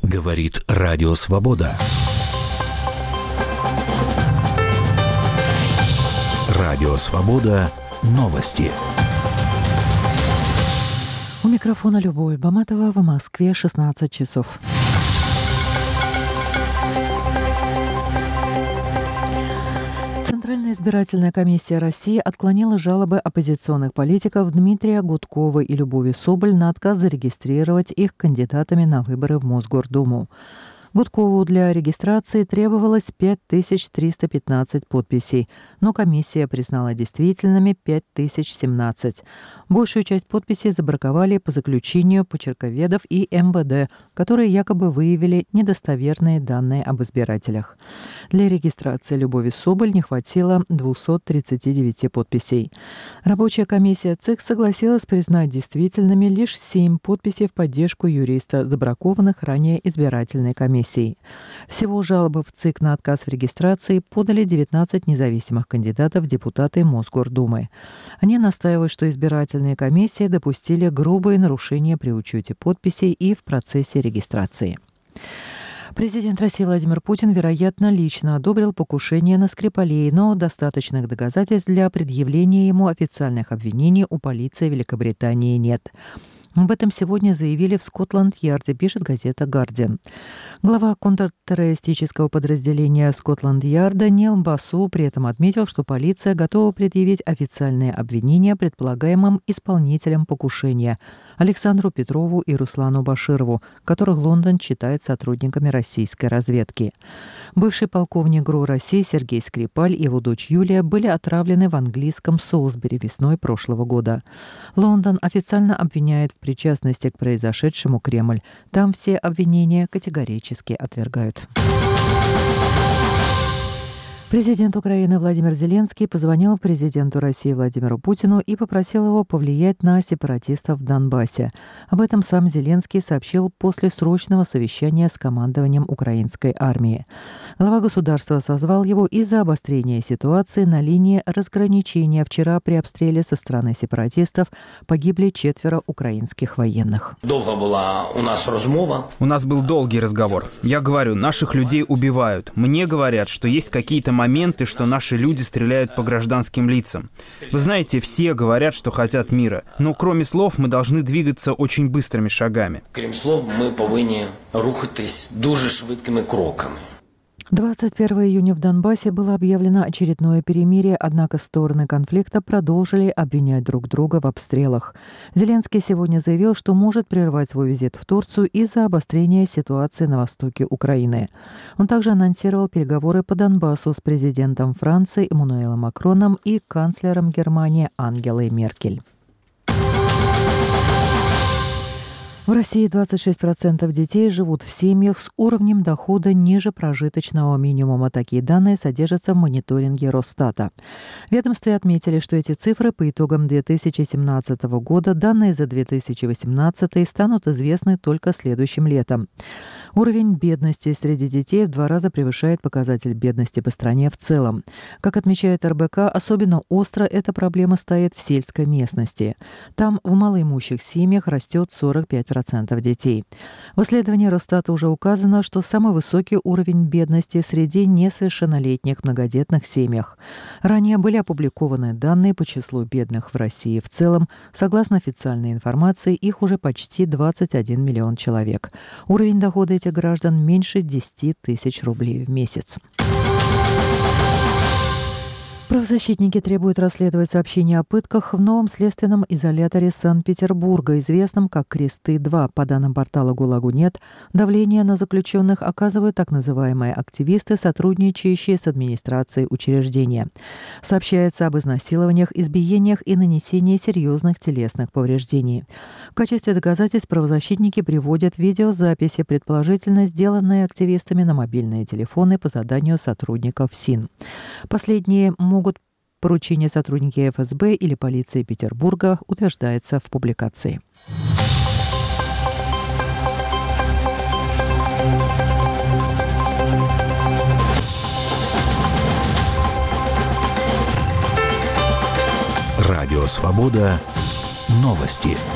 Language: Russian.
Говорит Радио Свобода. Радио Свобода. Новости. У микрофона Любовь Баматова, в Москве 16 часов. Центральная избирательная комиссия России отклонила жалобы оппозиционных политиков Дмитрия Гудкова и Любови Соболь на отказ зарегистрировать их кандидатами на выборы в Мосгордуму. Гудкову для регистрации требовалось 5315 подписей, но комиссия признала действительными 5017. Большую часть подписей забраковали по заключению почерковедов и МВД, которые якобы выявили недостоверные данные об избирателях. Для регистрации Любови Соболь не хватило 239 подписей. Рабочая комиссия ЦИК согласилась признать действительными лишь 7 подписей в поддержку юриста, забракованных ранее избирательной комиссией. Всего жалобы в ЦИК на отказ в регистрации подали 19 независимых кандидатов в депутаты Мосгордумы. Они настаивают, что избирательные комиссии допустили грубые нарушения при учете подписей и в процессе регистрации. Президент России Владимир Путин, вероятно, лично одобрил покушение на Скрипалей, но достаточных доказательств для предъявления ему официальных обвинений у полиции Великобритании нет. Об этом сегодня заявили в Скотланд-Ярде, пишет газета «Гардиан». Глава контртеррористического подразделения Скотланд-Ярда Нил Басу при этом отметил, что полиция готова предъявить официальные обвинения предполагаемым исполнителям покушения Александру Петрову и Руслану Баширову, которых Лондон считает сотрудниками российской разведки. Бывший полковник ГРУ России Сергей Скрипаль и его дочь Юлия были отравлены в английском Солсбери весной прошлого года. Лондон официально обвиняет в причастности к произошедшему Кремль. Там все обвинения категорически отвергают. Президент Украины Владимир Зеленский позвонил президенту России Владимиру Путину и попросил его повлиять на сепаратистов в Донбассе. Об этом сам Зеленский сообщил после срочного совещания с командованием украинской армии. Глава государства созвал его из-за обострения ситуации на линии разграничения. Вчера при обстреле со стороны сепаратистов погибли 4 украинских военных. Долго была у нас размова. У нас был долгий разговор. Я говорю, наших людей убивают. Мне говорят, что есть какие-то моменты, что наши люди стреляют по гражданским лицам. Вы знаете, все говорят, что хотят мира, но кроме слов мы должны двигаться очень быстрыми шагами. Крім слов, ми повинні рухатись дуже швидкими кроками. 21 июня в Донбассе было объявлено очередное перемирие, однако стороны конфликта продолжили обвинять друг друга в обстрелах. Зеленский сегодня заявил, что может прервать свой визит в Турцию из-за обострения ситуации на востоке Украины. Он также анонсировал переговоры по Донбассу с президентом Франции Эммануэлем Макроном и канцлером Германии Ангелой Меркель. В России 26% детей живут в семьях с уровнем дохода ниже прожиточного минимума. Такие данные содержатся в мониторинге Росстата. В ведомстве отметили, что эти цифры по итогам 2017 года, данные за 2018 станут известны только следующим летом. Уровень бедности среди детей в 2 раза превышает показатель бедности по стране в целом. Как отмечает РБК, особенно остро эта проблема стоит в сельской местности. Там в малоимущих семьях растет 45% детей. В исследовании Росстата уже указано, что самый высокий уровень бедности среди несовершеннолетних многодетных семьях. Ранее были опубликованы данные по числу бедных в России в целом. Согласно официальной информации, их уже почти 21 миллион человек. Уровень дохода этих граждан меньше 10 тысяч рублей в месяц. Правозащитники требуют расследовать сообщения о пытках в новом следственном изоляторе Санкт-Петербурга, известном как «Кресты-2». По данным портала «ГУЛАГу.нет», давление на заключенных оказывают так называемые активисты, сотрудничающие с администрацией учреждения. Сообщается об изнасилованиях, избиениях и нанесении серьезных телесных повреждений. В качестве доказательств правозащитники приводят видеозаписи, предположительно сделанные активистами на мобильные телефоны по заданию сотрудников СИН. Последние могут поручения сотрудники ФСБ или полиции Петербурга, утверждается в публикации. Радио Свобода. Новости.